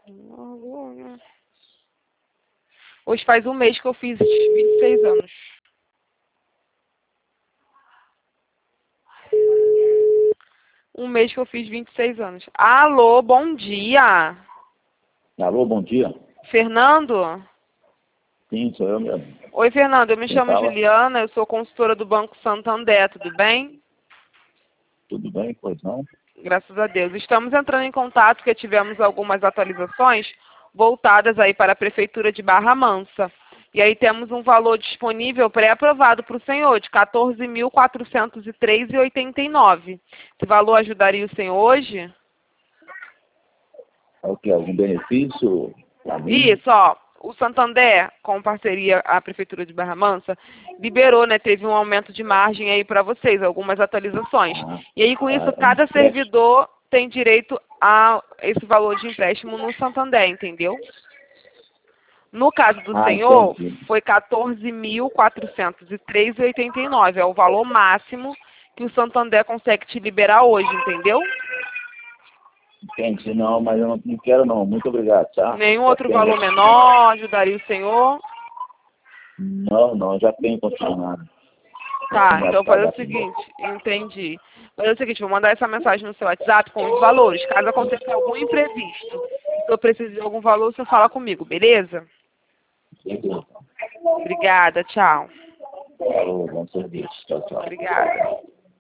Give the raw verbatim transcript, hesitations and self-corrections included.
Hoje faz um mês que eu fiz vinte e seis anos. Um mês que eu fiz vinte e seis anos. Alô, bom dia. Alô, bom dia. Fernando? Sim, sou eu mesmo. Oi, Fernando. Eu me Quem chamo fala? Juliana, eu sou consultora do Banco Santander, tudo bem? Tudo bem, pois não? Graças a Deus. Estamos entrando em contato porque tivemos algumas atualizações voltadas aí para a Prefeitura de Barra Mansa. E aí temos um valor disponível pré-aprovado para o senhor de quatorze mil quatrocentos e três reais e oitenta e nove centavos. Esse valor ajudaria o senhor hoje? É o que? Algum benefício para mim? Isso, ó. O Santander, com parceria à Prefeitura de Barra Mansa, liberou, né? Teve um aumento de margem aí para vocês, algumas atualizações. Ah, E aí, com ah, isso, é um cada empréstimo. servidor tem direito a esse valor de empréstimo no Santander, entendeu? No caso do Ah, senhor, entendi. foi quatorze mil quatrocentos e três reais e oitenta e nove centavos. É o valor máximo que o Santander consegue te liberar hoje, entendeu? Entendi, não, mas eu não, não quero não. Muito obrigado, tá? Nenhum Já outro tenho, valor já... menor ajudaria o senhor? Não, não, já tenho continuado. Tá, então Tá, faz dá o pra ver. seguinte, entendi. Faz o seguinte, vou mandar essa mensagem no seu WhatsApp com os valores. Caso aconteça algum imprevisto, se eu precisar de algum valor, você fala comigo, beleza? Beleza. Obrigada, tchau. Falou, bom serviço. Tchau, tchau. Obrigada.